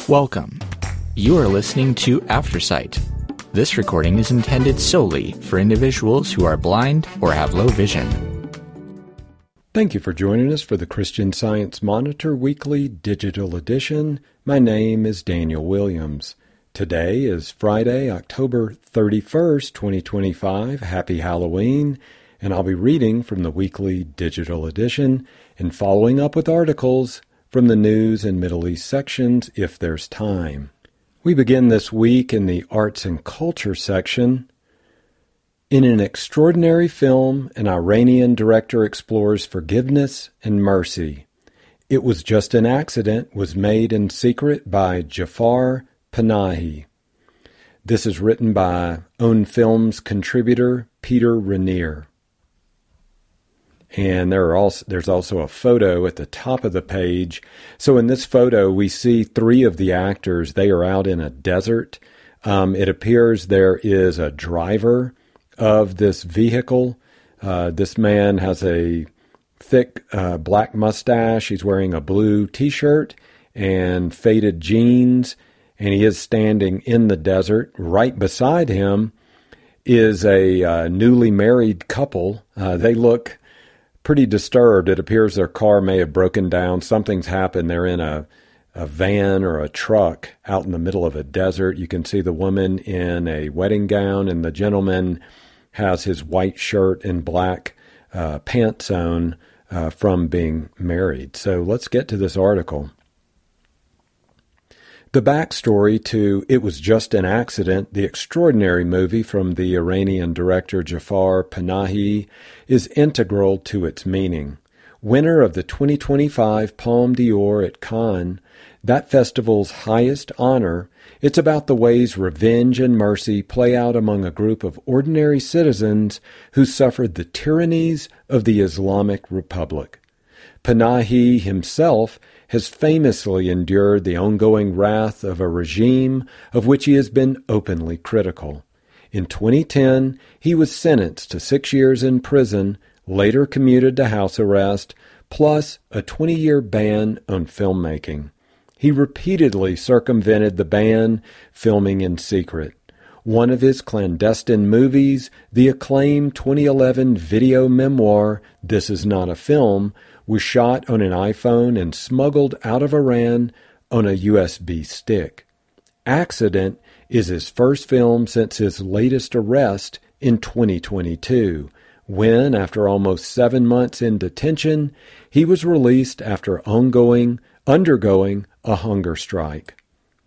Welcome. You are listening to Aftersight. This recording is intended solely for individuals who are blind or have low vision. Thank you for joining us for the Christian Science Monitor Weekly Digital Edition. My name is Daniel Williams. Today is Friday, October 31st, 2025. Happy Halloween. And I'll be reading from the Weekly Digital Edition and following up with articles from the News and Middle East sections if there's time. We begin this week in the Arts and Culture section. In an extraordinary film, an Iranian director explores forgiveness and mercy. It Was Just an Accident was made in secret by Jafar Panahi. This is written by Own Films contributor Peter Rainier. And there's also a photo at the top of the page. So in this photo, we see three of the actors. They are out in a desert. It appears there is a driver of this vehicle. This man has a thick black mustache. He's wearing a blue T-shirt and faded jeans, and he is standing in the desert. Right beside him is a newly married couple. They look pretty disturbed. It appears their car may have broken down. Something's happened. They're in a van or a truck out in the middle of a desert. You can see the woman in a wedding gown, and the gentleman has his white shirt and black pants on from being married. So let's get to this article. The backstory to It Was Just an Accident, the extraordinary movie from the Iranian director Jafar Panahi, is integral to its meaning. Winner of the 2025 Palme d'Or at Cannes, that festival's highest honor, it's about the ways revenge and mercy play out among a group of ordinary citizens who suffered the tyrannies of the Islamic Republic. Panahi himself has famously endured the ongoing wrath of a regime of which he has been openly critical. In 2010, he was sentenced to 6 years in prison, later commuted to house arrest, plus a 20-year ban on filmmaking. He repeatedly circumvented the ban, filming in secret. One of his clandestine movies, the acclaimed 2011 video memoir, This Is Not a Film, was shot on an iPhone and smuggled out of Iran on a USB stick. Accident is his first film since his latest arrest in 2022, when, after almost 7 months in detention, he was released after undergoing a hunger strike.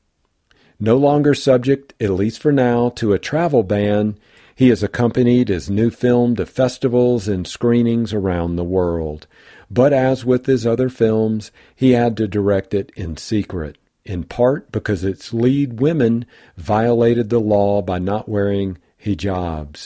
No longer subject, at least for now, to a travel ban, he has accompanied his new film to festivals and screenings around the world. But as with his other films, he had to direct it in secret, in part because its lead women violated the law by not wearing hijabs.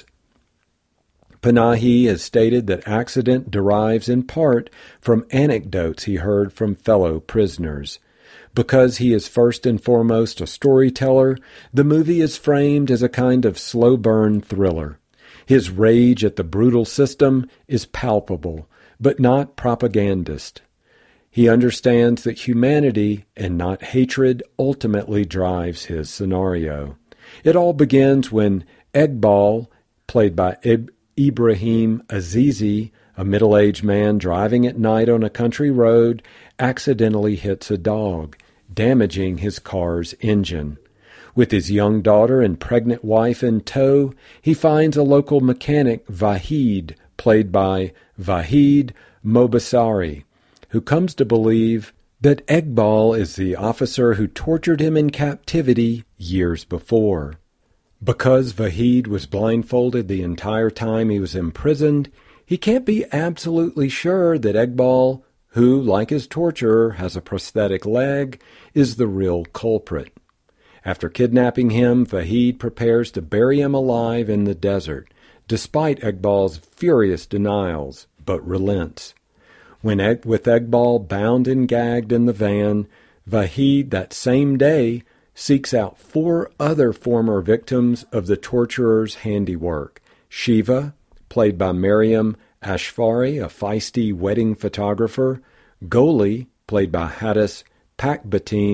Panahi has stated that Accident derives in part from anecdotes he heard from fellow prisoners. Because he is first and foremost a storyteller, the movie is framed as a kind of slow-burn thriller. His rage at the brutal system is palpable, but not propagandist. He understands that humanity and not hatred ultimately drives his scenario. It all begins when Eghbal, played by Ibrahim Azizi, a middle-aged man driving at night on a country road, accidentally hits a dog, damaging his car's engine. With his young daughter and pregnant wife in tow, he finds a local mechanic, Vahid, played by Vahid Mobasari, who comes to believe that Eghbal is the officer who tortured him in captivity years before. Because Vahid was blindfolded the entire time he was imprisoned, he can't be absolutely sure that Eghbal, who, like his torturer, has a prosthetic leg, is the real culprit. After kidnapping him, Vahid prepares to bury him alive in the desert, despite Eghbal's furious denials, but relents. With Eghbal bound and gagged in the van, Vahid that same day seeks out 4 other former victims of the torturer's handiwork. Shiva, played by Mariam Ashfari, a feisty wedding photographer; Goli, played by Hadis Pakbatin,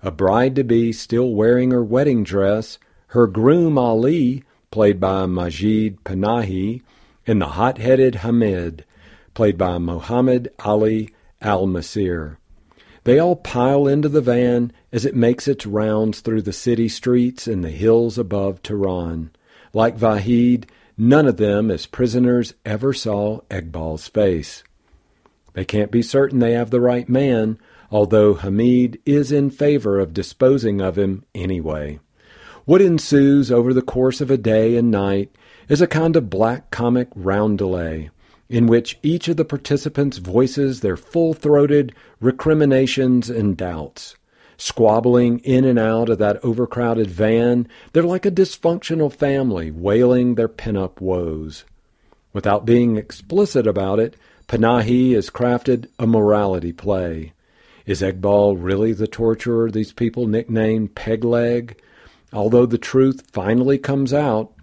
a bride-to-be still wearing her wedding dress, her groom Ali, played by Majid Panahi, and the hot-headed Hamid, played by Muhammad Ali Al-Masir. They all pile into the van as it makes its rounds through the city streets and the hills above Tehran. Like Vahid, none of them as prisoners ever saw Eqbal's face. They can't be certain they have the right man, although Hamid is in favor of disposing of him anyway. What ensues over the course of a day and night is a kind of black comic roundelay, in which each of the participants voices their full-throated recriminations and doubts. Squabbling in and out of that overcrowded van, they're like a dysfunctional family wailing their pin-up woes. Without being explicit about it, Panahi has crafted a morality play. Is Eqbal really the torturer these people nicknamed Pegleg? Although the truth finally comes out,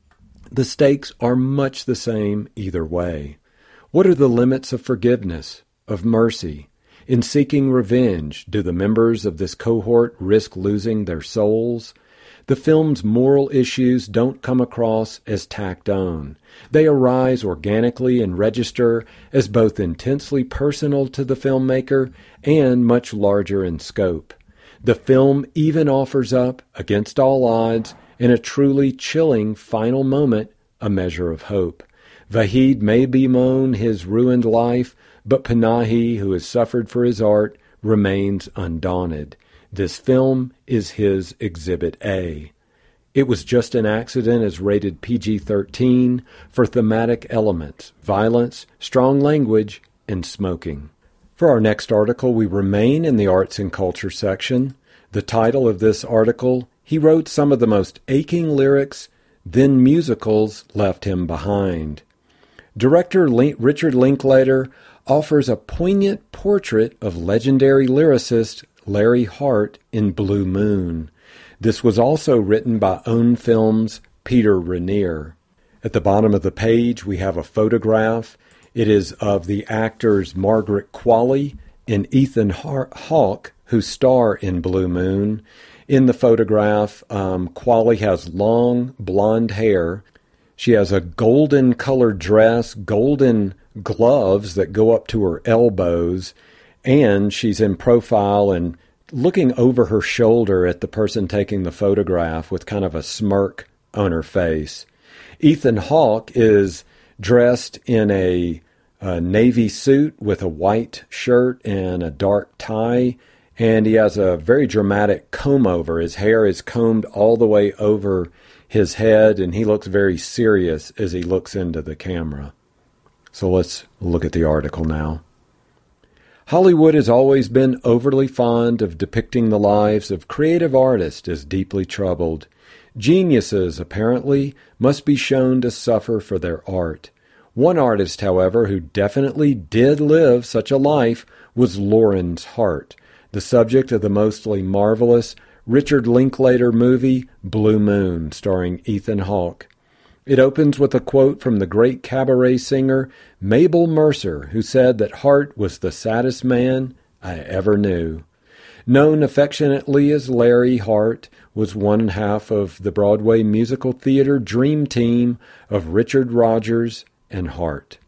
the stakes are much the same either way. What are the limits of forgiveness, of mercy? In seeking revenge, do the members of this cohort risk losing their souls? The film's moral issues don't come across as tacked on. They arise organically and register as both intensely personal to the filmmaker and much larger in scope. The film even offers up, against all odds, in a truly chilling final moment, a measure of hope. Vahid may bemoan his ruined life, but Panahi, who has suffered for his art, remains undaunted. This film is his Exhibit A. It Was Just an Accident is rated PG-13 for thematic elements, violence, strong language, and smoking. For our next article, we remain in the arts and culture section. The title of this article, He Wrote Some of the Most Aching Lyrics, Then Musicals Left Him Behind. Director Richard Linklater offers a poignant portrait of legendary lyricist Larry Hart in Blue Moon. This was also written by OWN Films' Peter Rainier. At the bottom of the page, we have a photograph. It is of the actors Margaret Qualley and Ethan Hawke, who star in Blue Moon. In the photograph, Qualley has long blonde hair. She has a golden-colored dress, golden gloves that go up to her elbows, and she's in profile and looking over her shoulder at the person taking the photograph with kind of a smirk on her face. Ethan Hawke is dressed in a navy suit with a white shirt and a dark tie, and he has a very dramatic comb-over. His hair is combed all the way over his head, and he looks very serious as he looks into the camera. So let's look at the article now. Hollywood has always been overly fond of depicting the lives of creative artists as deeply troubled. Geniuses, apparently, must be shown to suffer for their art. One artist, however, who definitely did live such a life was Lawrence Hart, the subject of the mostly marvelous Richard Linklater movie Blue Moon, starring Ethan Hawke. It opens with a quote from the great cabaret singer Mabel Mercer, who said that Hart was the saddest man I ever knew. Known affectionately as Larry, Hart was one half of the Broadway musical theater dream team of Richard Rodgers and Hart.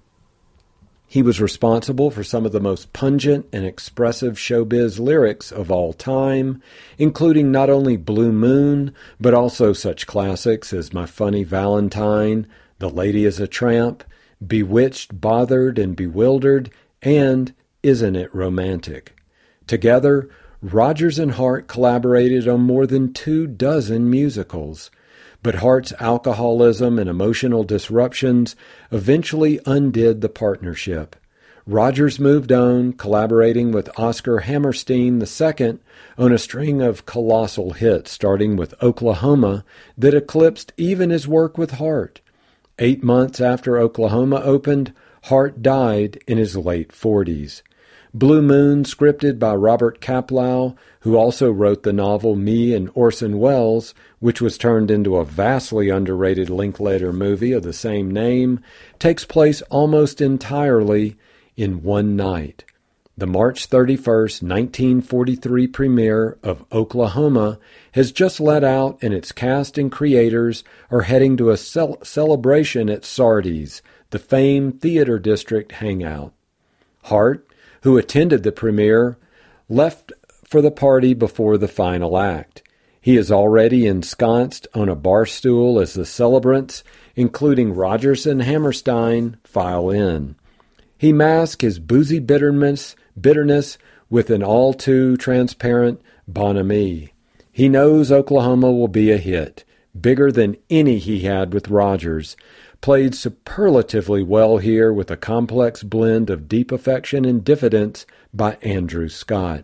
He was responsible for some of the most pungent and expressive showbiz lyrics of all time, including not only Blue Moon, but also such classics as My Funny Valentine, The Lady is a Tramp, Bewitched, Bothered, and Bewildered, and Isn't It Romantic? Together, Rodgers and Hart collaborated on more than 24 musicals. But Hart's alcoholism and emotional disruptions eventually undid the partnership. Rodgers moved on, collaborating with Oscar Hammerstein II on a string of colossal hits, starting with Oklahoma, that eclipsed even his work with Hart. 8 months after Oklahoma opened, Hart died in his late 40s. Blue Moon, scripted by Robert Kaplow, who also wrote the novel Me and Orson Welles, which was turned into a vastly underrated Linklater movie of the same name, takes place almost entirely in one night. the March 31st, 1943 premiere of Oklahoma has just let out, and its cast and creators are heading to a celebration at Sardi's, the famed theater district hangout. Hart, who attended the premiere, left for the party before the final act. He is already ensconced on a bar stool as the celebrants, including Rodgers and Hammerstein, file in. He masks his boozy bitterness with an all-too-transparent bonhomie. He knows Oklahoma will be a hit, bigger than any he had with Rodgers, played superlatively well here with a complex blend of deep affection and diffidence by Andrew Scott.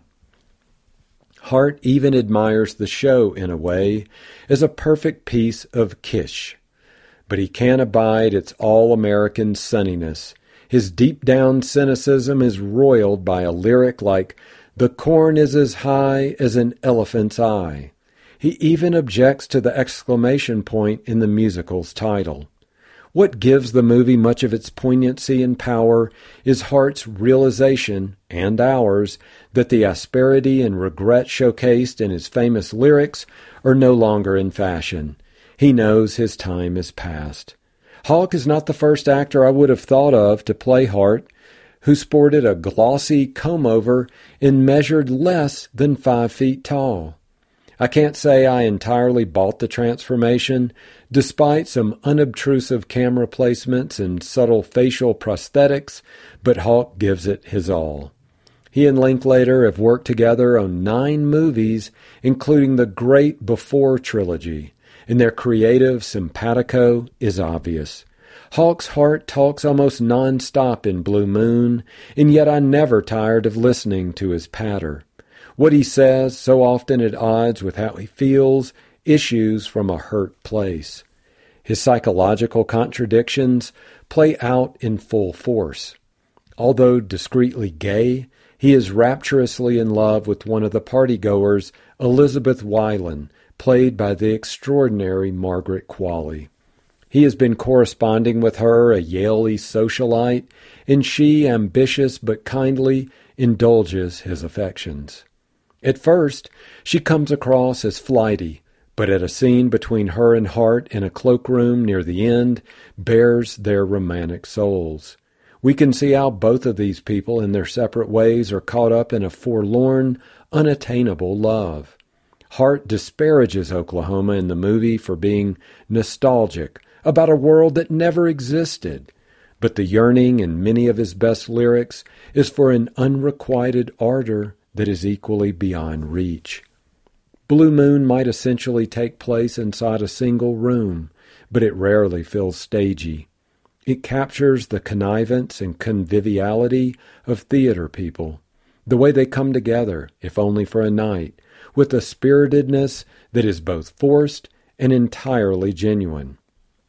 Hart even admires the show, in a way, as a perfect piece of kitsch. But he can't abide its all-American sunniness. His deep-down cynicism is roiled by a lyric like, "The corn is as high as an elephant's eye." He even objects to the exclamation point in the musical's title. What gives the movie much of its poignancy and power is Hart's realization, and ours, that the asperity and regret showcased in his famous lyrics are no longer in fashion. He knows his time is past. Hawk is not the first actor I would have thought of to play Hart, who sported a glossy comb-over and measured less than 5 feet tall. I can't say I entirely bought the transformation, despite some unobtrusive camera placements and subtle facial prosthetics, but Hawk gives it his all. He and Linklater have worked together on 9 movies, including the great Before trilogy, and their creative simpatico is obvious. Hawk's heart talks almost non-stop in Blue Moon, and yet I never tired of listening to his patter. What he says, so often at odds with how he feels, issues from a hurt place. His psychological contradictions play out in full force. Although discreetly gay, he is rapturously in love with one of the partygoers, Elizabeth Weiland, played by the extraordinary Margaret Qualley. He has been corresponding with her, a Yale socialite, and she, ambitious but kindly, indulges his affections. At first, she comes across as flighty, but at a scene between her and Hart in a cloakroom near the end, bears their romantic souls. We can see how both of these people in their separate ways are caught up in a forlorn, unattainable love. Hart disparages Oklahoma in the movie for being nostalgic about a world that never existed, but the yearning in many of his best lyrics is for an unrequited ardor that is equally beyond reach. Blue Moon might essentially take place inside a single room, but it rarely feels stagey. It captures the connivance and conviviality of theater people, the way they come together, if only for a night, with a spiritedness that is both forced and entirely genuine.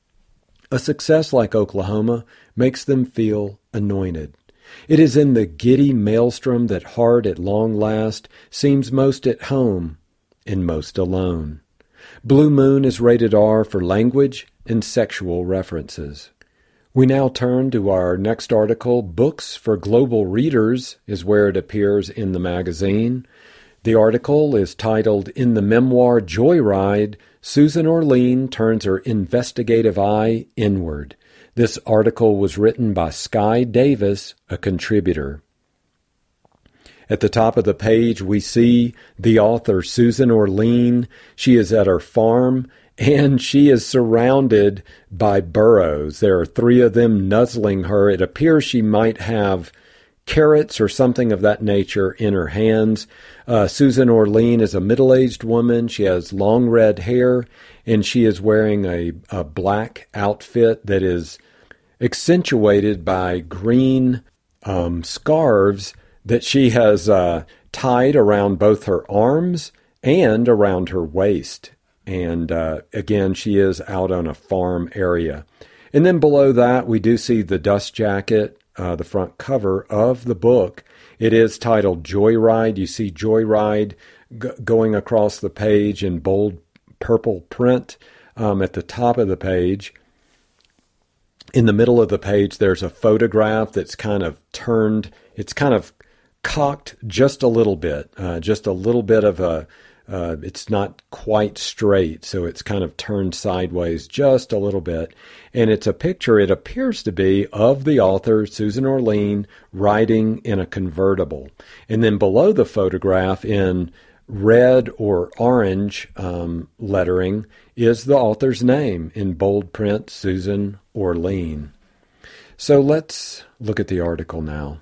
A success like Oklahoma makes them feel anointed. It is in the giddy maelstrom that Hart, at long last, seems most at home and most alone. Blue Moon is rated R for language and sexual references. We now turn to our next article. Books for Global Readers is where it appears in the magazine. The article is titled, "In the Memoir Joyride, Susan Orlean Turns Her Investigative Eye Inward." This article was written by Sky Davis, a contributor. At the top of the page, we see the author, Susan Orlean. She is at her farm, and she is surrounded by burros. There are 3 of them nuzzling her. It appears she might have carrots or something of that nature in her hands. Susan Orlean is a middle-aged woman. She has long red hair, and she is wearing a black outfit that is accentuated by green scarves that she has tied around both her arms and around her waist. And again, she is out on a farm area. And then below that, we do see the dust jacket, the front cover of the book. It is titled Joyride. You see Joyride going across the page in bold purple print at the top of the page. In the middle of the page, there's a photograph that's kind of turned. It's kind of cocked just a little bit of a, it's not quite straight, so it's kind of turned sideways just a little bit. And it's a picture, it appears to be, of the author, Susan Orlean, riding in a convertible. And then below the photograph in red or orange lettering is the author's name in bold print, Susan Orlean. So let's look at the article now.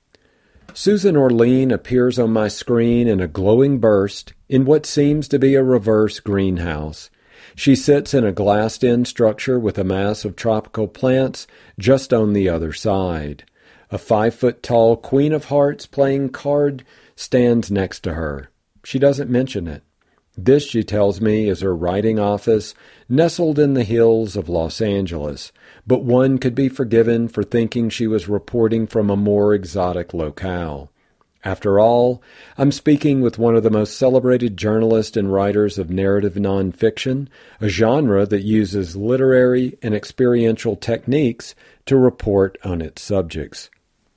Susan Orlean appears on my screen in a glowing burst in what seems to be a reverse greenhouse. She sits in a glassed-in structure with a mass of tropical plants just on the other side. A 5-foot-tall Queen of Hearts playing card stands next to her. She doesn't mention it. This, she tells me, is her writing office, nestled in the hills of Los Angeles, but one could be forgiven for thinking she was reporting from a more exotic locale. After all, I'm speaking with one of the most celebrated journalists and writers of narrative nonfiction, a genre that uses literary and experiential techniques to report on its subjects.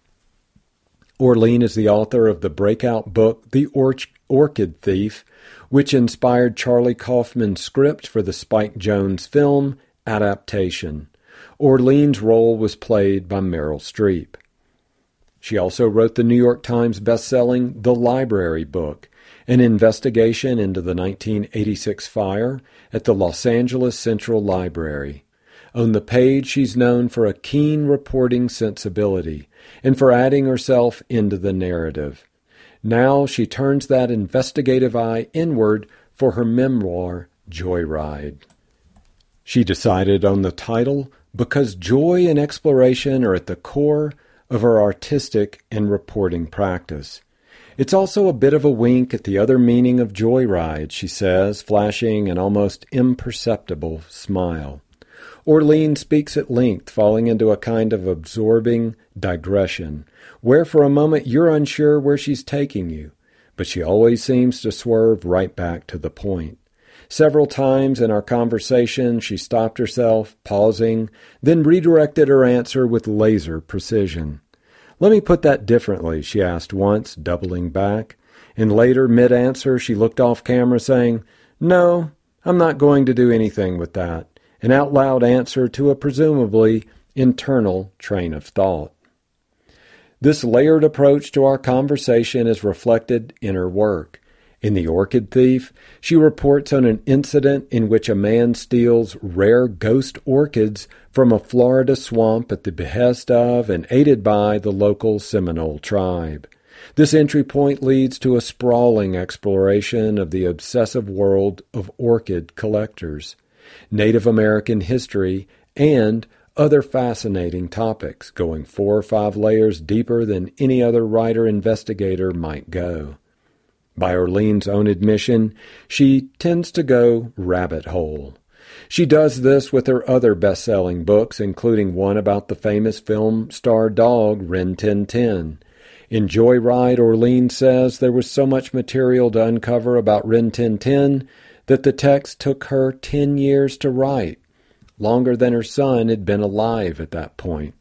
Orlean is the author of the breakout book The Orchid Thief, which inspired Charlie Kaufman's script for the Spike Jonze film adaptation. Orlean's role was played by Meryl Streep. She also wrote the New York Times best-selling The Library book, an investigation into the 1986 fire at the Los Angeles Central Library. On the page, she's known for a keen reporting sensibility and for adding herself into the narrative. Now she turns that investigative eye inward for her memoir, Joyride. She decided on the title because joy and exploration are at the core of her artistic and reporting practice. It's also a bit of a wink at the other meaning of joyride, she says, flashing an almost imperceptible smile. Orlean speaks at length, falling into a kind of absorbing digression, where for a moment you're unsure where she's taking you, but she always seems to swerve right back to the point. Several times in our conversation, she stopped herself, pausing, then redirected her answer with laser precision. "Let me put that differently," she asked once, doubling back. And later, mid-answer, she looked off camera saying, "No, I'm not going to do anything with that," an out-loud answer to a presumably internal train of thought. This layered approach to our conversation is reflected in her work. In The Orchid Thief, she reports on an incident in which a man steals rare ghost orchids from a Florida swamp at the behest of and aided by the local Seminole tribe. This entry point leads to a sprawling exploration of the obsessive world of orchid collectors, Native American history, and other fascinating topics, going 4 or 5 layers deeper than any other writer-investigator might go. By Orlean's own admission, she tends to go rabbit hole. She does this with her other best-selling books, including one about the famous film star dog Rin Tin Tin. In Joyride, Orlean says there was so much material to uncover about Rin Tin Tin that the text took her 10 years to write, longer than her son had been alive at that point.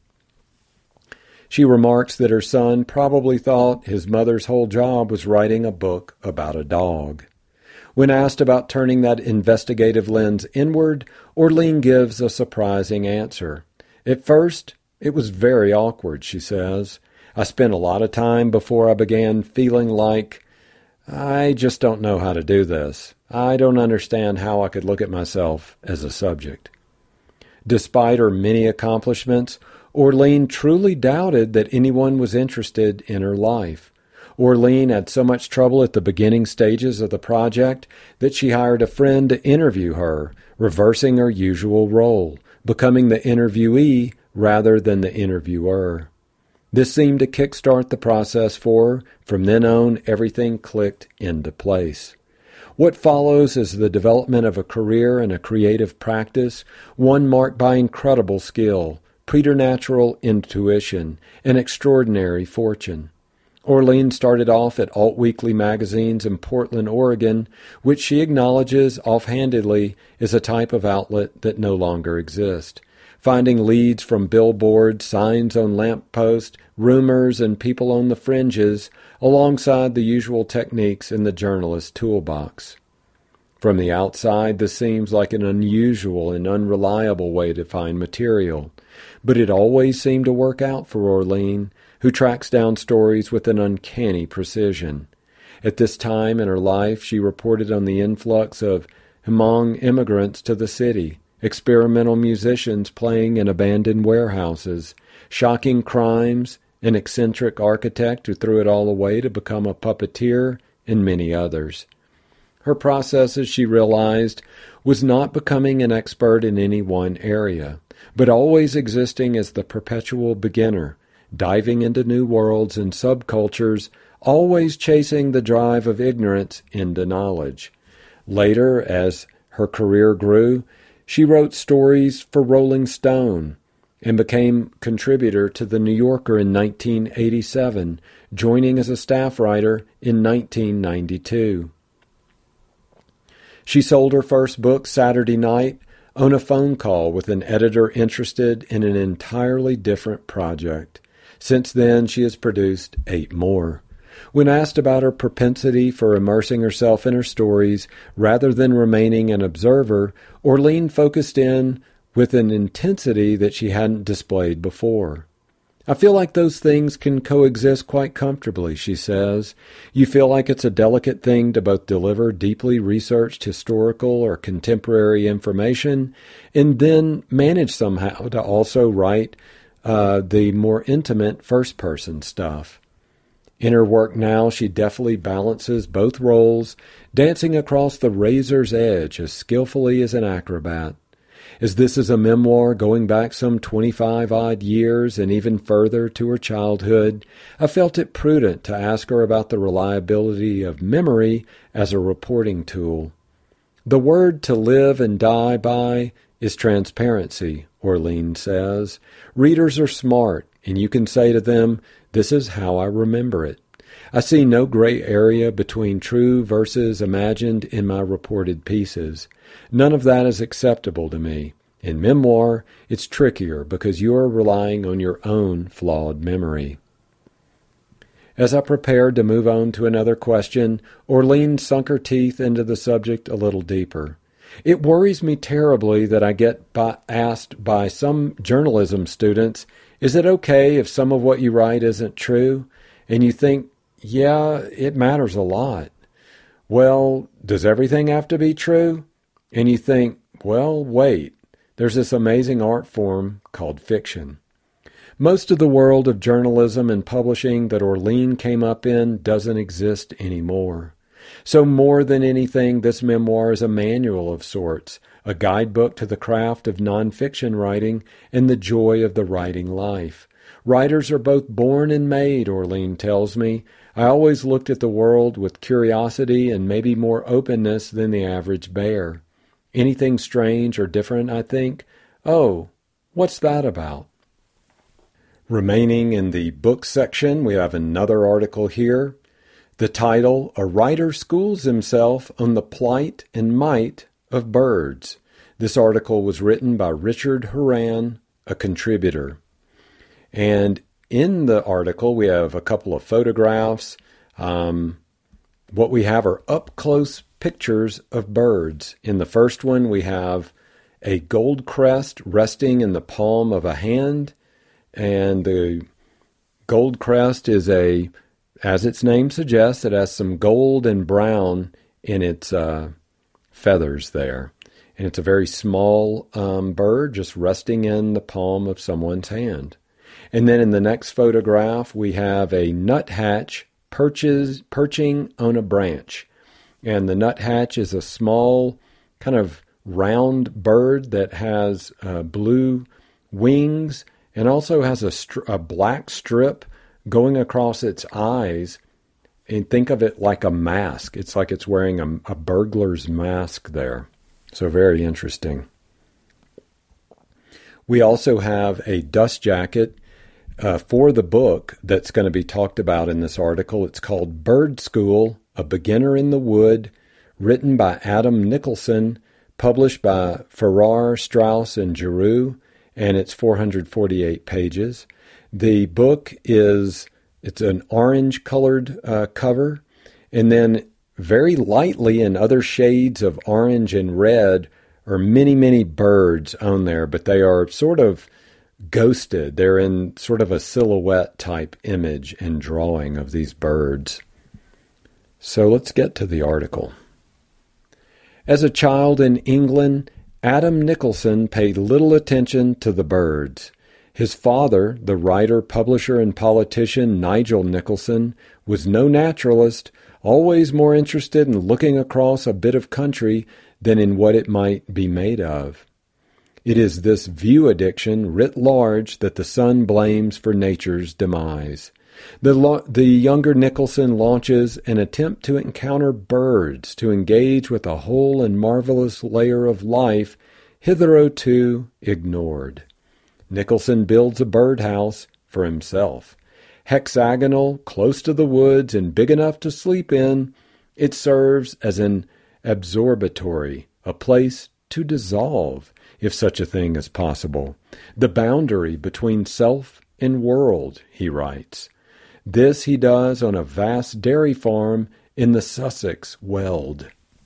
She remarks that her son probably thought his mother's whole job was writing a book about a dog. When asked about turning that investigative lens inward, Orlean gives a surprising answer. "At first, it was very awkward," she says. "I spent a lot of time before I began feeling like, I just don't know how to do this. I don't understand how I could look at myself as a subject." Despite her many accomplishments, Orlean truly doubted that anyone was interested in her life. Orlean had so much trouble at the beginning stages of the project that she hired a friend to interview her, reversing her usual role, becoming the interviewee rather than the interviewer. This seemed to kickstart the process for her. From then on, everything clicked into place. What follows is the development of a career and a creative practice, one marked by incredible skill, preternatural intuition, and extraordinary fortune. Orlean started off at alt weekly magazines in Portland, Oregon, which she acknowledges offhandedly is a type of outlet that no longer exists. finding leads from billboards, signs on lampposts, rumors, and people on the fringes, alongside the usual techniques in the journalist's toolbox. From the outside, this seems like an unusual and unreliable way to find material, but it always seemed to work out for Orlene, who tracks down stories with an uncanny precision. At this time in her life, she reported on the influx of Hmong immigrants to the city, experimental musicians playing in abandoned warehouses, shocking crimes, an eccentric architect who threw it all away to become a puppeteer, and many others. Her process, as she realized, was not becoming an expert in any one area, but always existing as the perpetual beginner, diving into new worlds and subcultures, always chasing the drive of ignorance into knowledge. Later, as her career grew, she wrote stories for Rolling Stone and became contributor to The New Yorker in 1987, joining as a staff writer in 1992. She sold her first book, Saturday Night, on a phone call with an editor interested in an entirely different project. Since then, she has produced 8 more. When asked about her propensity for immersing herself in her stories rather than remaining an observer, Orlene focused in with an intensity that she hadn't displayed before. I feel like those things can coexist quite comfortably, she says. You feel like it's a delicate thing to both deliver deeply researched historical or contemporary information and then manage somehow to also write the more intimate first-person stuff. In her work now, she deftly balances both roles, dancing across the razor's edge as skillfully as an acrobat. As this is a memoir going back some 25-odd years and even further to her childhood, I felt it prudent to ask her about the reliability of memory as a reporting tool. The word to live and die by is transparency, Orlene says. Readers are smart, and you can say to them, "This is how I remember it." I see no gray area between true versus imagined in my reported pieces. None of that is acceptable to me. In memoir, it's trickier because you are relying on your own flawed memory. As I prepared to move on to another question, Orlene sunk her teeth into the subject a little deeper. It worries me terribly that I get asked by some journalism students, "Is it okay if some of what you write isn't true?" And you think, yeah, it matters a lot. Well, does everything have to be true? And you think, well, wait, there's this amazing art form called fiction. Most of the world of journalism and publishing that Orlene came up in doesn't exist anymore. So more than anything, this memoir is a manual of sorts, a guidebook to the craft of nonfiction writing and the joy of the writing life. Writers are both born and made, Orlene tells me. I always looked at the world with curiosity and maybe more openness than the average bear. Anything strange or different, I think, oh, what's that about? Remaining in the book section, we have another article here. The title, A Writer Schools Himself on the Plight and Might of Birds. This article was written by Richard Horan, a contributor. And in the article, we have a couple of photographs. What we have are up-close pictures of birds. In the first one, we have a goldcrest resting in the palm of a hand. And the goldcrest is as its name suggests, it has some gold and brown in its feathers there. And it's a very small bird just resting in the palm of someone's hand. And then in the next photograph, we have a nuthatch perching on a branch. And the nuthatch is a small, kind of round bird that has blue wings and also has a black strip going across its eyes. And think of it like a mask. It's like it's wearing a burglar's mask there. So very interesting. We also have a dust jacket for the book that's going to be talked about in this article. It's called Bird School, A Beginner in the Wood, written by Adam Nicholson, published by Farrar, Straus, and Giroux, and it's 448 pages. The book it's an orange-colored cover, and then very lightly in other shades of orange and red are many, many birds on there, but they are sort of ghosted. They're in sort of a silhouette type image and drawing of these birds. So let's get to the article. As a child in England, Adam Nicholson paid little attention to the birds. His father, the writer, publisher, and politician Nigel Nicholson, was no naturalist, always more interested in looking across a bit of country than in what it might be made of. It is this view addiction writ large that the son blames for nature's demise. The younger Nicholson launches an attempt to encounter birds, to engage with a whole and marvelous layer of life hitherto ignored. Nicholson builds a birdhouse for himself. Hexagonal, close to the woods, and big enough to sleep in, it serves as an absorbatory, a place to dissolve, if such a thing is possible, the boundary between self and world, he writes. This he does on a vast dairy farm in the Sussex Weald.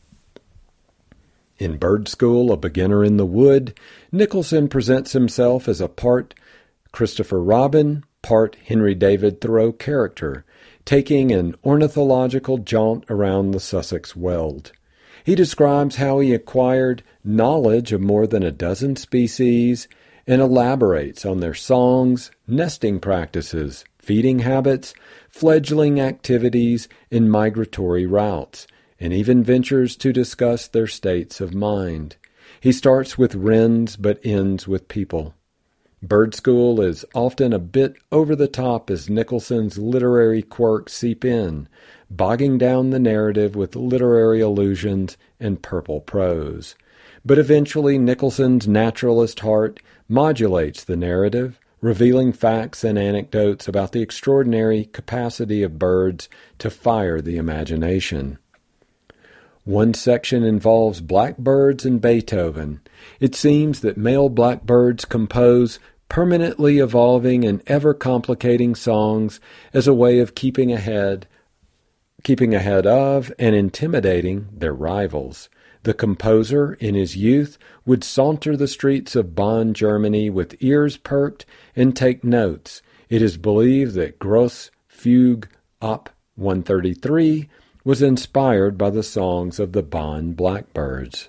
In Bird School, A Beginner in the Wood, Nicholson presents himself as a part Christopher Robin, part Henry David Thoreau character, taking an ornithological jaunt around the Sussex Weald. He describes how he acquired knowledge of more than a dozen species and elaborates on their songs, nesting practices, feeding habits, fledgling activities, and migratory routes, and even ventures to discuss their states of mind. He starts with wrens but ends with people. Bird School is often a bit over the top as Nicholson's literary quirks seep in, bogging down the narrative with literary allusions and purple prose. But eventually Nicholson's naturalist heart modulates the narrative, revealing facts and anecdotes about the extraordinary capacity of birds to fire the imagination. One section involves blackbirds and Beethoven. It seems that male blackbirds compose permanently evolving and ever-complicating songs as a way of keeping ahead of and intimidating their rivals. The composer, in his youth, would saunter the streets of Bonn, Germany, with ears perked and take notes. It is believed that Grosse Fuge Op. 133 was inspired by the songs of the Bonn Blackbirds.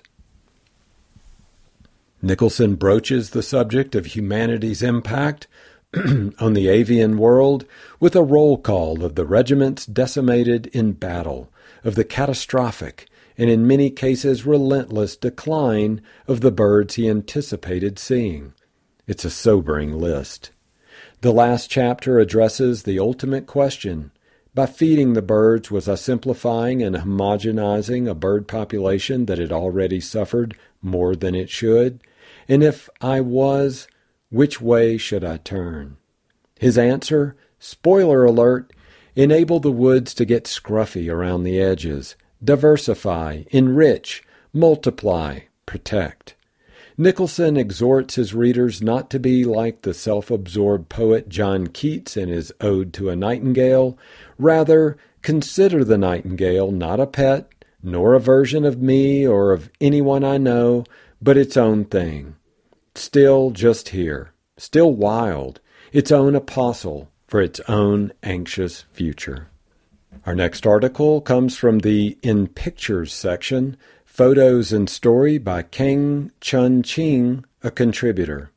Nicholson broaches the subject of humanity's impact on the avian world with a roll call of the regiments decimated in battle, of the catastrophic and in many cases relentless decline of the birds he anticipated seeing. It's a sobering list. The last chapter addresses the ultimate question. By feeding the birds, was I simplifying and homogenizing a bird population that had already suffered more than it should? And if I was, which way should I turn? His answer, spoiler alert, enable the woods to get scruffy around the edges, diversify, enrich, multiply, protect. Nicholson exhorts his readers not to be like the self-absorbed poet John Keats in his Ode to a Nightingale. Rather, consider the nightingale not a pet, nor a version of me or of anyone I know, but its own thing. Still just here, still wild, its own apostle for its own anxious future. Our next article comes from the In Pictures section, Photos and Story by Kang Chun Ching, a contributor.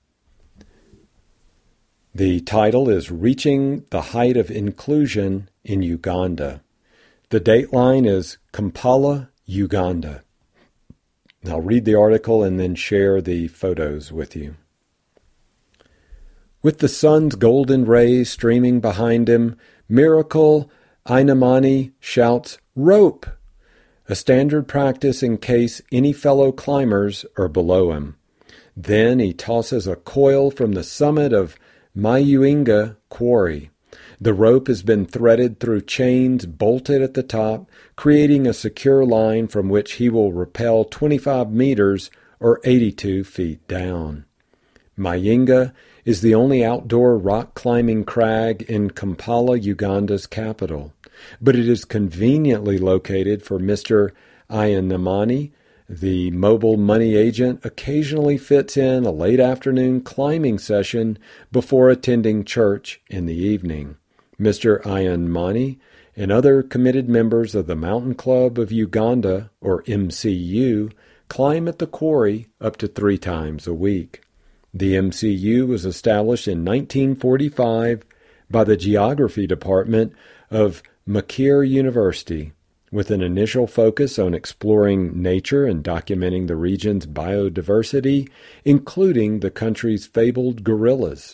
The title is Reaching the Height of Inclusion in Uganda. The dateline is Kampala, Uganda. I'll read the article and then share the photos with you. With the sun's golden rays streaming behind him, Miracle Ainamani shouts, "Rope!" a standard practice in case any fellow climbers are below him. Then he tosses a coil from the summit of Mayuinga Quarry. The rope has been threaded through chains bolted at the top, creating a secure line from which he will rappel 25 meters or 82 feet down. Mayinga is the only outdoor rock climbing crag in Kampala, Uganda's capital, but it is conveniently located for Mr. Ayanamani. The mobile money agent occasionally fits in a late afternoon climbing session before attending church in the evening. Mr. Ayanamani and other committed members of the Mountain Club of Uganda, or MCU, climb at the quarry up to 3 times a week. The MCU was established in 1945 by the Geography Department of Makerere University, with an initial focus on exploring nature and documenting the region's biodiversity, including the country's fabled gorillas.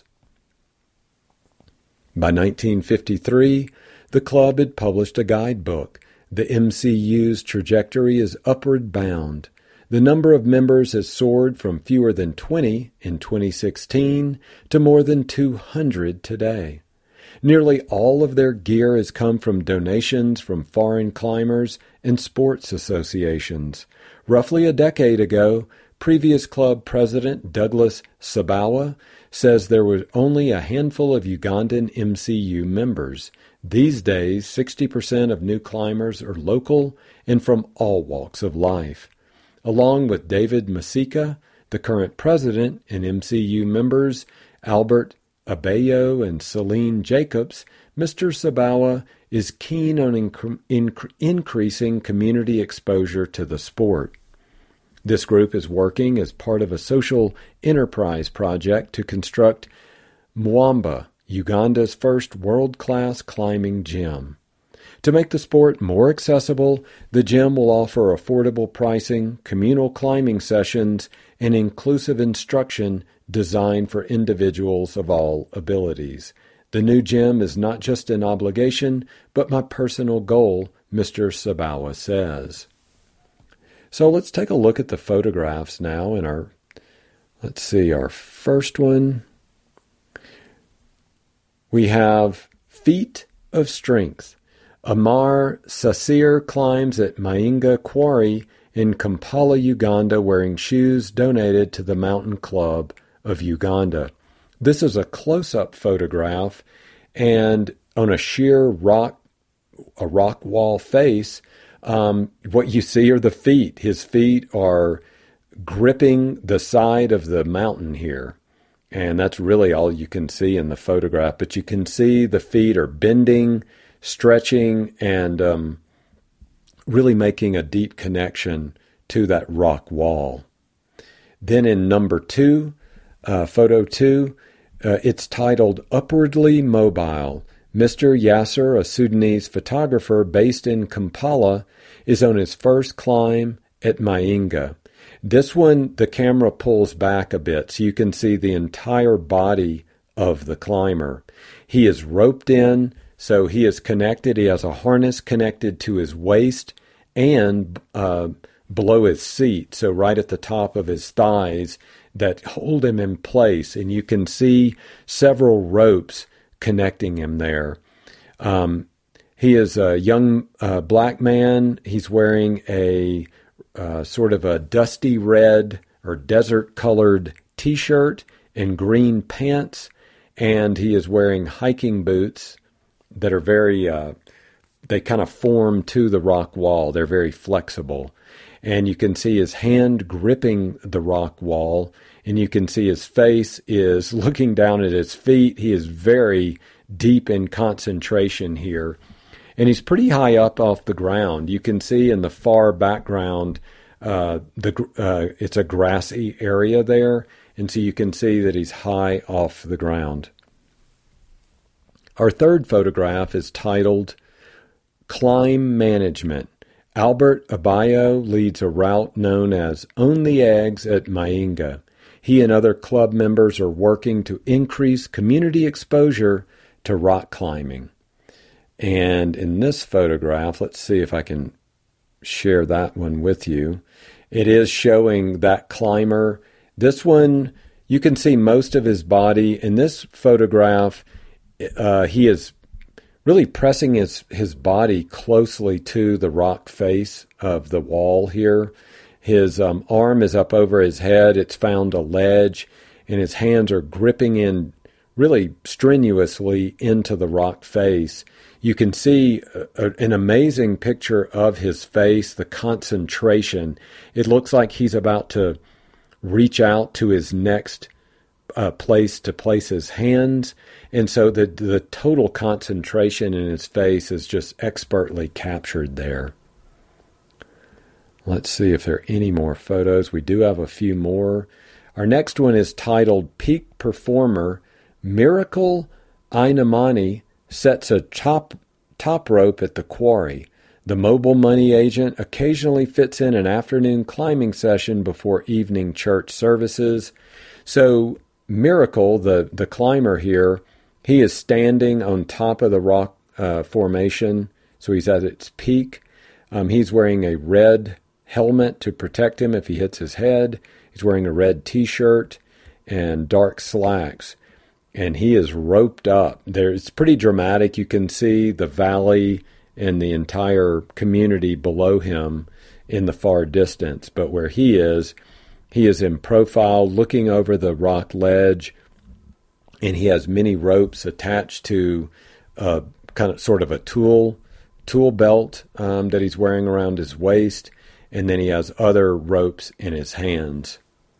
By 1953, the club had published a guidebook. The MCU's trajectory is upward bound. The number of members has soared from fewer than 20 in 2016 to more than 200 today. Nearly all of their gear has come from donations from foreign climbers and sports associations. Roughly a decade ago, previous club president Douglas Sabawa says there were only a handful of Ugandan MCU members. These days, 60% of new climbers are local and from all walks of life. Along with David Masika, the current president, and MCU members Albert Abayo and Celine Jacobs, Mr. Sabawa is keen on increasing community exposure to the sport. This group is working as part of a social enterprise project to construct Mwamba, Uganda's first world-class climbing gym. To make the sport more accessible, the gym will offer affordable pricing, communal climbing sessions, and inclusive instruction designed for individuals of all abilities. The new gym is not just an obligation, but my personal goal, Mr. Sabawa says. So let's take a look at the photographs now in our first one. We have Feet of Strength. Amar Sasir climbs at Mayinga Quarry in Kampala, Uganda, wearing shoes donated to the Mountain Club of Uganda. This is a close-up photograph, and on a sheer rock wall face, what you see are the feet. His feet are gripping the side of the mountain here, and that's really all you can see in the photograph. But you can see the feet are bending, stretching, and really making a deep connection to that rock wall. Then in number 2, photo 2, it's titled Upwardly Mobile. Mr. Yasser, a Sudanese photographer based in Kampala, is on his first climb at Mayinga. This one, the camera pulls back a bit so you can see the entire body of the climber. He is roped in, so he is connected. He has a harness connected to his waist and below his seat, so right at the top of his thighs that hold him in place, and you can see several ropes connecting him there. He is a young black man. He's wearing a sort of a dusty red or desert-colored T-shirt and green pants, and he is wearing hiking boots that are very, they kind of form to the rock wall. They're very flexible. And you can see his hand gripping the rock wall, and you can see his face is looking down at his feet. He is very deep in concentration here. And he's pretty high up off the ground. You can see in the far background, it's a grassy area there, and so you can see that he's high off the ground. Our third photograph is titled Climb Management. Albert Abayo leads a route known as Own the Eggs at Mayinga. He and other club members are working to increase community exposure to rock climbing. And in this photograph, let's see if I can share that one with you. It is showing that climber. This one, you can see most of his body. In this photograph, he is really pressing his body closely to the rock face of the wall here. His arm is up over his head. It's found a ledge, and his hands are gripping in really strenuously into the rock face. You can see an amazing picture of his face, the concentration. It looks like he's about to reach out to his next place to place his hands. And so the total concentration in his face is just expertly captured there. Let's see if there are any more photos. We do have a few more. Our next one is titled Peak Performer. Miracle Ainamani sets a top rope at the quarry. The mobile money agent occasionally fits in an afternoon climbing session before evening church services. So Miracle, the climber here, he is standing on top of the rock formation. So he's at its peak. He's wearing a red helmet to protect him if he hits his head. He's wearing a red t-shirt and dark slacks. And he is roped up. It's pretty dramatic. You can see the valley and the entire community below him in the far distance. But where he is in profile looking over the rock ledge, and he has many ropes attached to sort of a tool belt that he's wearing around his waist, and then he has other ropes in his hands.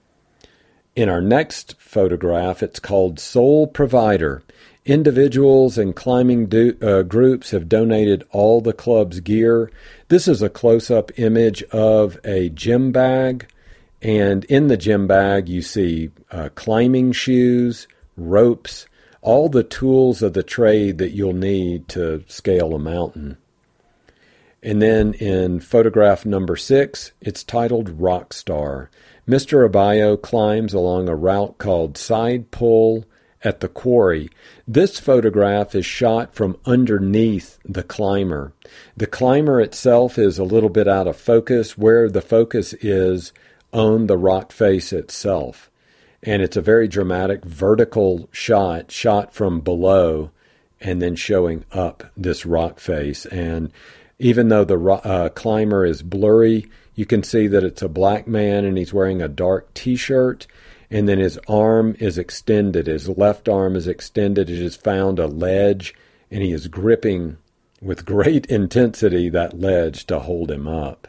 In our next photograph, it's called Soul Provider. Individuals and climbing groups have donated all the club's gear. This is a close-up image of a gym bag. And in the gym bag, you see climbing shoes, ropes, all the tools of the trade that you'll need to scale a mountain. And then in photograph number 6, it's titled Rockstar. Mr. Abayo climbs along a route called Side Pull at the quarry. This photograph is shot from underneath the climber. The climber itself is a little bit out of focus, where the focus is on the rock face itself. And it's a very dramatic vertical shot from below and then showing up this rock face. And even though the climber is blurry, you can see that it's a black man and he's wearing a dark t-shirt, and then his arm is extended. His left arm is extended. It has found a ledge, and he is gripping with great intensity that ledge to hold him up.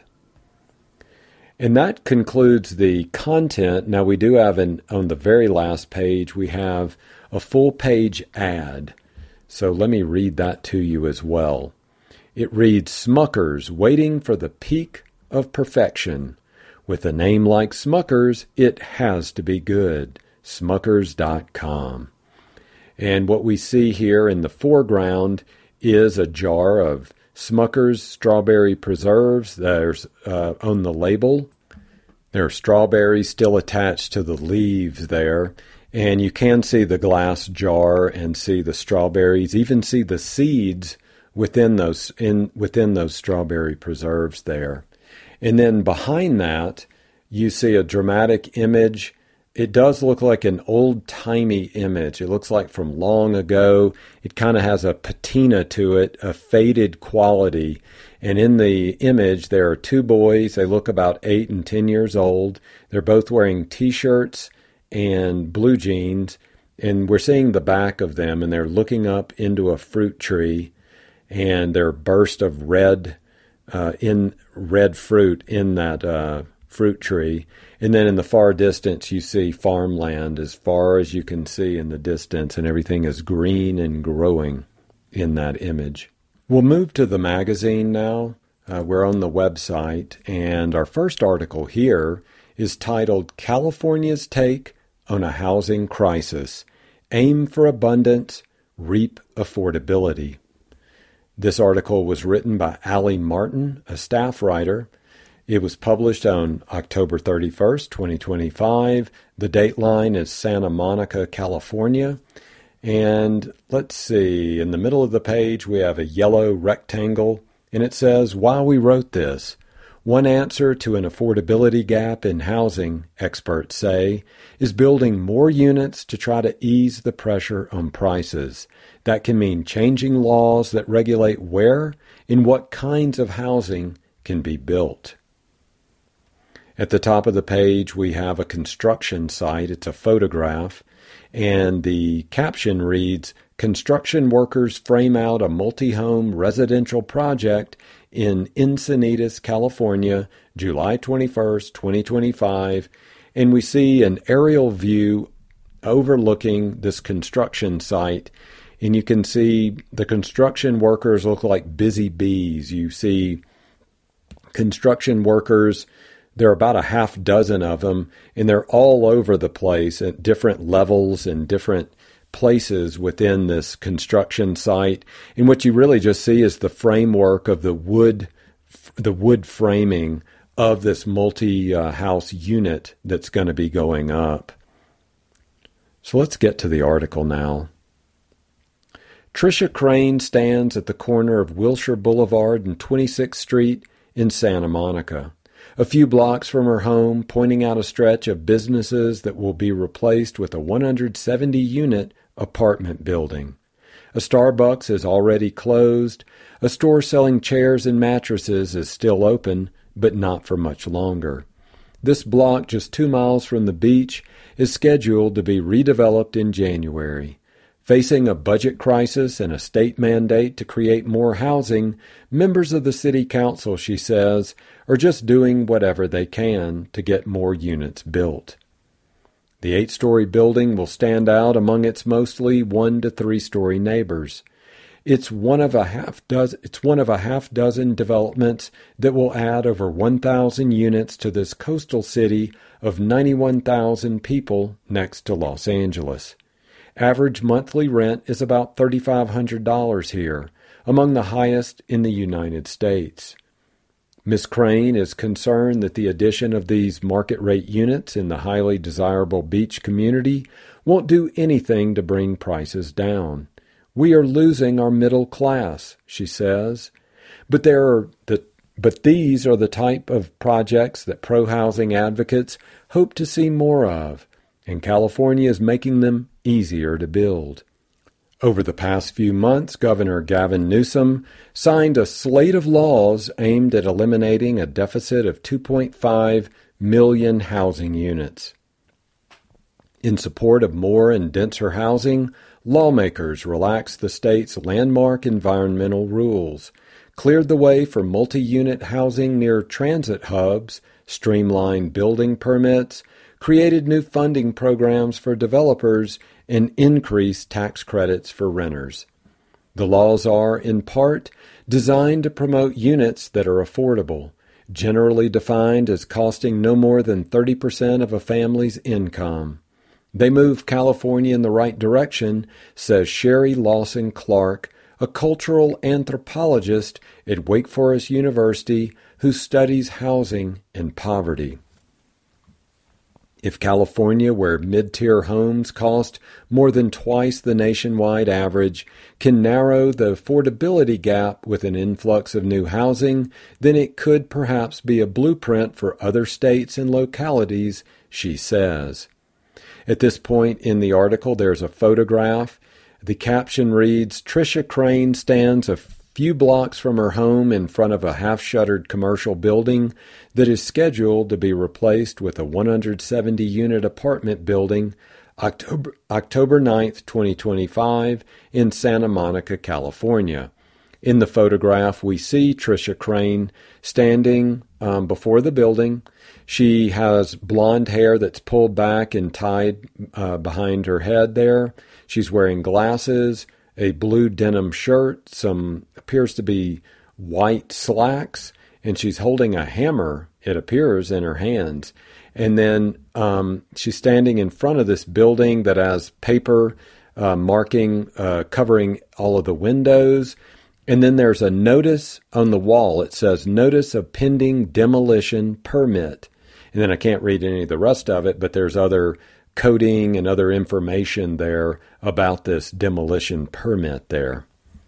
And that concludes the content. Now we do have on the very last page, we have a full page ad. So let me read that to you as well. It reads, Smuckers, waiting for the peak of perfection. With a name like Smuckers, it has to be good. Smuckers.com. And what we see here in the foreground is a jar of Smuckers strawberry preserves. There's on the label, there are strawberries still attached to the leaves there. And you can see the glass jar and see the strawberries, even see the seeds within those strawberry preserves there. And then behind that, you see a dramatic image. It does look like an old-timey image. It looks like from long ago. It kind of has a patina to it, a faded quality. And in the image, there are two boys. They look about 8 and 10 years old. They're both wearing T-shirts and blue jeans. And we're seeing the back of them, and they're looking up into a fruit tree. And there are bursts of red fruit in that fruit tree. And then in the far distance, you see farmland as far as you can see in the distance, and everything is green and growing in that image. We'll move to the magazine now. We're on the website, and our first article here is titled California's Take on a Housing Crisis. Aim for Abundance, Reap Affordability. This article was written by Allie Martin, a staff writer. It was published on October 31st, 2025. The dateline is Santa Monica, California. And let's see, in the middle of the page we have a yellow rectangle, and it says, while we wrote this, one answer to an affordability gap in housing, experts say, is building more units to try to ease the pressure on prices. That can mean changing laws that regulate where and what kinds of housing can be built. At the top of the page, we have a construction site. It's a photograph, and the caption reads, "Construction workers frame out a multi-home residential project in Encinitas, California, July 21st, 2025. And we see an aerial view overlooking this construction site. And you can see the construction workers look like busy bees. You see construction workers, there are about a half dozen of them, and they're all over the place at different levels and different places within this construction site. And what you really just see is the framework of the wood framing of this multi-house unit that's going to be going up. So let's get to the article now. Tricia Crane stands at the corner of Wilshire Boulevard and 26th Street in Santa Monica, a few blocks from her home, pointing out a stretch of businesses that will be replaced with a 170-unit apartment building. A Starbucks is already closed. A store selling chairs and mattresses is still open, but not for much longer. This block, just 2 miles from the beach, is scheduled to be redeveloped in January. Facing a budget crisis and a state mandate to create more housing, members of the city council, she says, are just doing whatever they can to get more units built. The 8-story building will stand out among its mostly 1 to 3-story neighbors. It's one of a half dozen developments that will add over 1,000 units to this coastal city of 91,000 people next to Los Angeles. Average monthly rent is about $3,500 here, among the highest in the United States. Ms. Crane is concerned that the addition of these market-rate units in the highly desirable beach community won't do anything to bring prices down. We are losing our middle class, she says. But these are the type of projects that pro-housing advocates hope to see more of, and California is making them easier to build. Over the past few months, Governor Gavin Newsom signed a slate of laws aimed at eliminating a deficit of 2.5 million housing units. In support of more and denser housing, lawmakers relaxed the state's landmark environmental rules, cleared the way for multi-unit housing near transit hubs, streamlined building permits, created new funding programs for developers, and increased tax credits for renters. The laws are, in part, designed to promote units that are affordable, generally defined as costing no more than 30% of a family's income. They move California in the right direction, says Sherry Lawson Clark, a cultural anthropologist at Wake Forest University who studies housing and poverty. If California, where mid-tier homes cost more than twice the nationwide average, can narrow the affordability gap with an influx of new housing, then it could perhaps be a blueprint for other states and localities, she says. At this point in the article, there's a photograph. The caption reads, "Tricia Crane stands a few blocks from her home in front of a half-shuttered commercial building that is scheduled to be replaced with a 170-unit apartment building October 9th, 2025, in Santa Monica, California." In the photograph, we see Tricia Crane standing before the building. She has blonde hair that's pulled back and tied behind her head there. She's wearing glasses, a blue denim shirt, some appears to be white slacks, and she's holding a hammer, it appears, in her hands. And then she's standing in front of this building that has paper marking, covering all of the windows. And then there's a notice on the wall. It says, "Notice of Pending Demolition Permit." And then I can't read any of the rest of it, but there's other coding and other information there about this demolition permit there.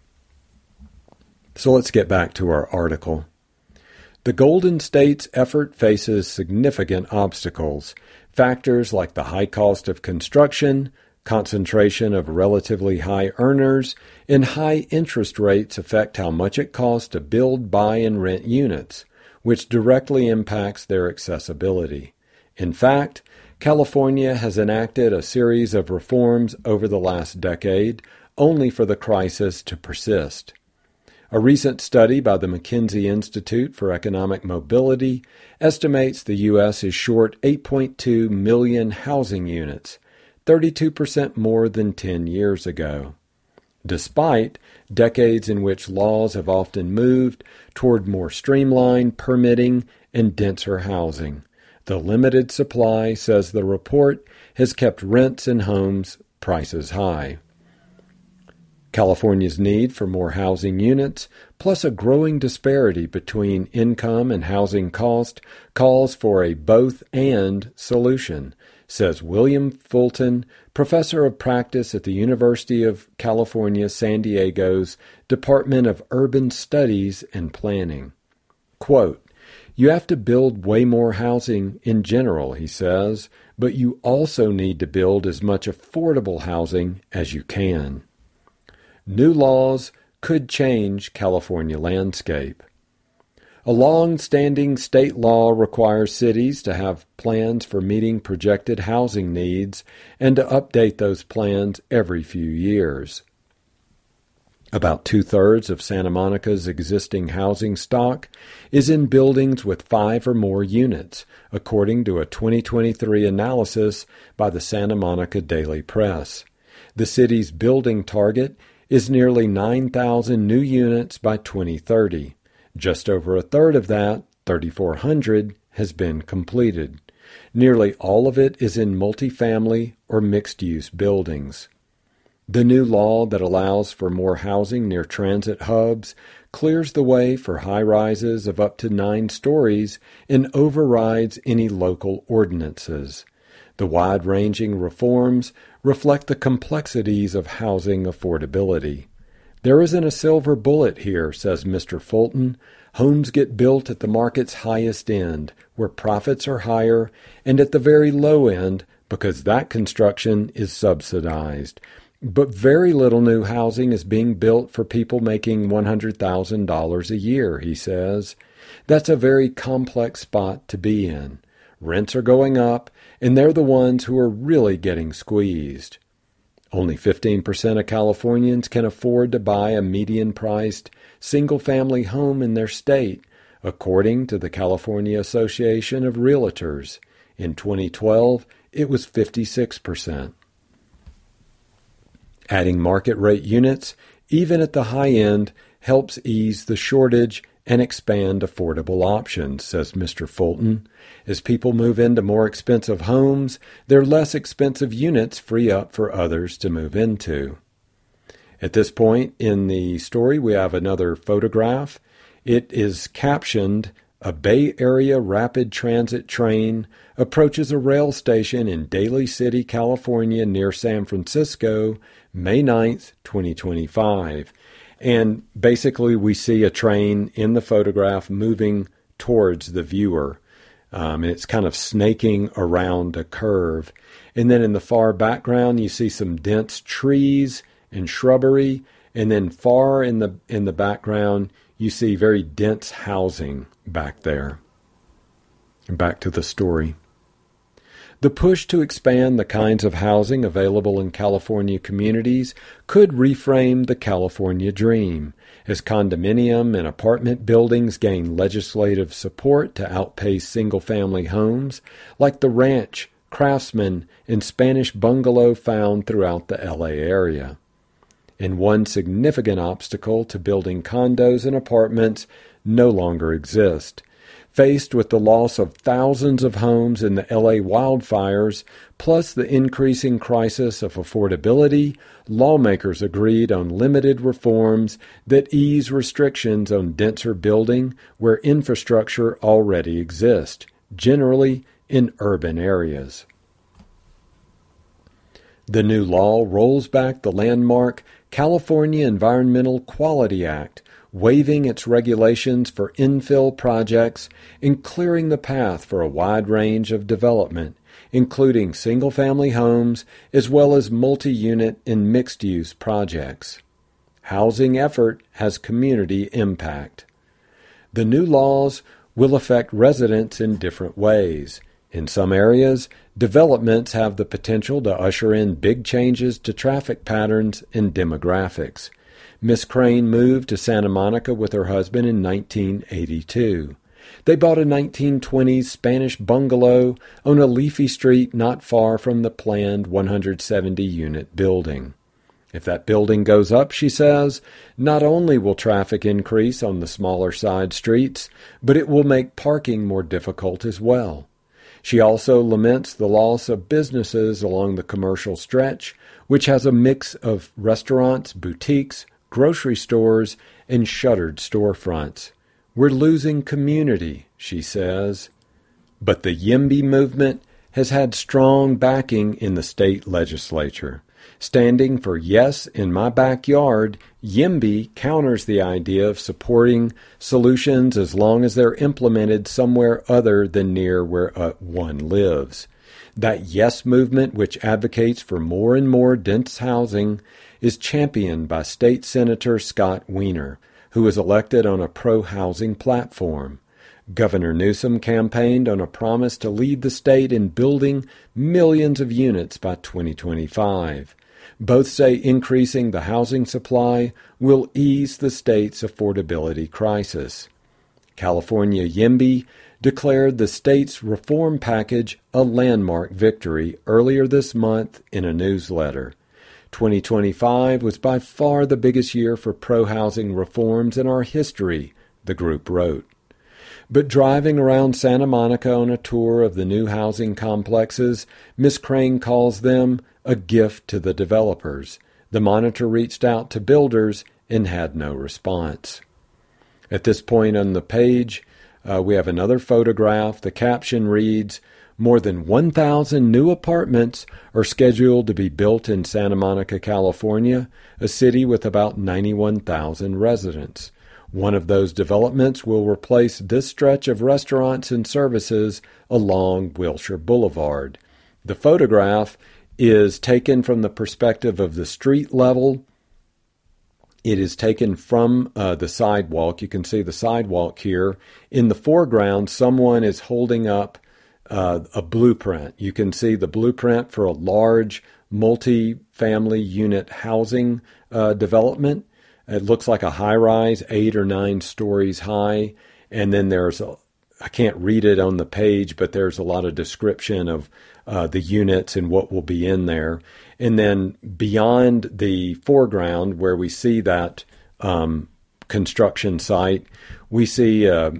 So let's get back to our article. The Golden State's effort faces significant obstacles. Factors like the high cost of construction, concentration of relatively high earners, and high interest rates affect how much it costs to build, buy, and rent units. which directly impacts their accessibility. In fact, California has enacted a series of reforms over the last decade, only for the crisis to persist. A recent study by the McKinsey Institute for Economic Mobility estimates the U.S. is short 8.2 million housing units, 32% more than 10 years ago. Despite decades in which laws have often moved toward more streamlined permitting and denser housing, the limited supply, says the report, has kept rents in homes prices high. California's need for more housing units, plus a growing disparity between income and housing cost, calls for a both-and solution, says William Fulton, professor of practice at the University of California, San Diego's Department of Urban Studies and Planning. Quote, "You have to build way more housing in general," he says, "but you also need to build as much affordable housing as you can." New laws could change California landscape. A long-standing state law requires cities to have plans for meeting projected housing needs and to update those plans every few years. About 2/3 of Santa Monica's existing housing stock is in buildings with 5 or more units, according to a 2023 analysis by the Santa Monica Daily Press. The city's building target is nearly 9,000 new units by 2030. Just over a third of that, 3,400, has been completed. Nearly all of it is in multifamily or mixed-use buildings. The new law that allows for more housing near transit hubs clears the way for high-rises of up to 9 stories and overrides any local ordinances. The wide-ranging reforms reflect the complexities of housing affordability. "There isn't a silver bullet here," says Mr. Fulton. "Homes get built at the market's highest end, where profits are higher, and at the very low end, because that construction is subsidized. But very little new housing is being built for people making $100,000 a year," he says. "That's a very complex spot to be in. Rents are going up, and they're the ones who are really getting squeezed." Only 15% of Californians can afford to buy a median-priced, single-family home in their state, according to the California Association of Realtors. In 2012, it was 56%. Adding market-rate units, even at the high end, helps ease the shortage and expand affordable options, says Mr. Fulton. As people move into more expensive homes, their less expensive units free up for others to move into. At this point in the story, we have another photograph. It is captioned, "A Bay Area rapid transit train approaches a rail station in Daly City, California, near San Francisco, May 9th, 2025. And basically we see a train in the photograph moving towards the viewer. And it's kind of snaking around a curve. And then in the far background, you see some dense trees and shrubbery. And then far in the background, you see very dense housing back there. And back to the story. The push to expand the kinds of housing available in California communities could reframe the California dream, as condominium and apartment buildings gain legislative support to outpace single-family homes, like the ranch, Craftsman, and Spanish bungalow found throughout the L.A. area. And one significant obstacle to building condos and apartments no longer exists. Faced with the loss of thousands of homes in the L.A. wildfires, plus the increasing crisis of affordability, lawmakers agreed on limited reforms that ease restrictions on denser building where infrastructure already exists, generally in urban areas. The new law rolls back the landmark California Environmental Quality Act, waiving its regulations for infill projects and clearing the path for a wide range of development, including single-family homes as well as multi-unit and mixed-use projects. Housing effort has community impact. The new laws will affect residents in different ways. In some areas, developments have the potential to usher in big changes to traffic patterns and demographics. Miss Crane moved to Santa Monica with her husband in 1982. They bought a 1920s Spanish bungalow on a leafy street not far from the planned 170-unit building. If that building goes up, she says, not only will traffic increase on the smaller side streets, but it will make parking more difficult as well. She also laments the loss of businesses along the commercial stretch, which has a mix of restaurants, boutiques, grocery stores, and shuttered storefronts. We're losing community, she says. But the YIMBY movement has had strong backing in the state legislature. Standing for Yes in My Backyard, YIMBY counters the idea of supporting solutions as long as they're implemented somewhere other than near where one lives. That Yes movement, which advocates for more and more dense housing, is championed by State Senator Scott Wiener, who was elected on a pro-housing platform. Governor Newsom campaigned on a promise to lead the state in building millions of units by 2025. Both say increasing the housing supply will ease the state's affordability crisis. California YIMBY declared the state's reform package a landmark victory earlier this month in a newsletter. 2025 was by far the biggest year for pro-housing reforms in our history, the group wrote. But driving around Santa Monica on a tour of the new housing complexes, Miss Crane calls them a gift to the developers. The Monitor reached out to builders and had no response. At this point on the page, we have another photograph. The caption reads, more than 1,000 new apartments are scheduled to be built in Santa Monica, California, a city with about 91,000 residents. One of those developments will replace this stretch of restaurants and services along Wilshire Boulevard. The photograph is taken from the perspective of the street level. It is taken from the sidewalk. You can see the sidewalk here. In the foreground, someone is holding up a blueprint. You can see the blueprint for a large multi-family unit housing development. It looks like a high-rise, 8 or 9 stories high, and then I can't read it on the page, but there's a lot of description of the units and what will be in there. And then beyond the foreground, where we see that construction site, we see a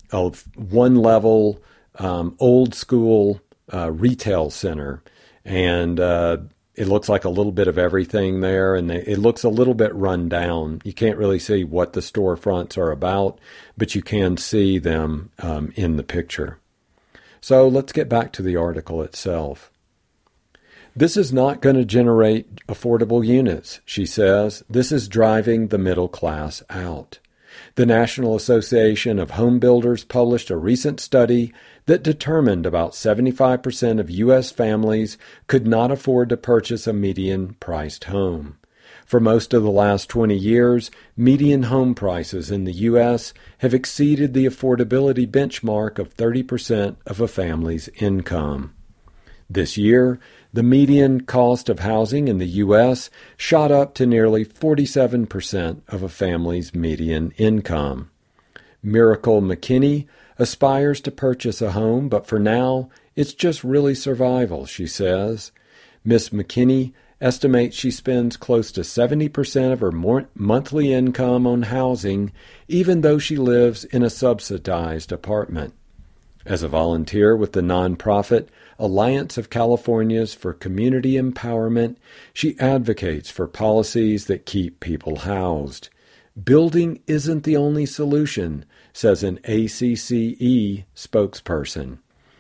one-level old-school retail center, and it looks like a little bit of everything there, and it looks a little bit run down. You can't really see what the storefronts are about, but you can see them in the picture. So let's get back to the article itself. This is not going to generate affordable units, she says. This is driving the middle class out. The National Association of Home Builders published a recent study that determined about 75% of U.S. families could not afford to purchase a median-priced home. For most of the last 20 years, median home prices in the U.S. have exceeded the affordability benchmark of 30% of a family's income. This year, the median cost of housing in the U.S. shot up to nearly 47% of a family's median income. Miracle McKinney aspires to purchase a home, but for now, it's just really survival, she says. Miss McKinney estimates she spends close to 70% of her monthly income on housing, even though she lives in a subsidized apartment. As a volunteer with the nonprofit Alliance of Californians for Community Empowerment, she advocates for policies that keep people housed. Building isn't the only solution, says an ACCE spokesperson.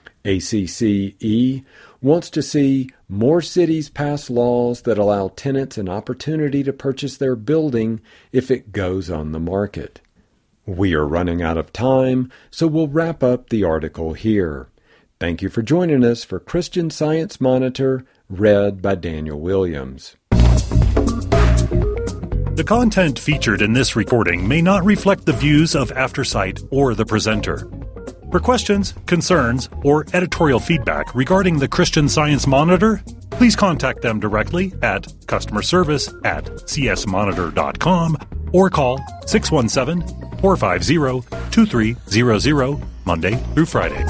ACCE wants to see more cities pass laws that allow tenants an opportunity to purchase their building if it goes on the market. We are running out of time, so we'll wrap up the article here. Thank you for joining us for Christian Science Monitor, read by Daniel Williams. The content featured in this recording may not reflect the views of AfterSight or the presenter. For questions, concerns, or editorial feedback regarding the Christian Science Monitor, please contact them directly at customerservice@csmonitor.com or call 617-450-2300 Monday through Friday.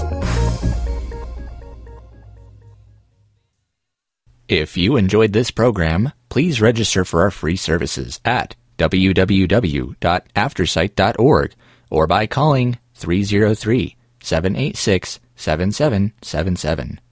If you enjoyed this program, please register for our free services at www.aftersight.org or by calling 303-786-7777.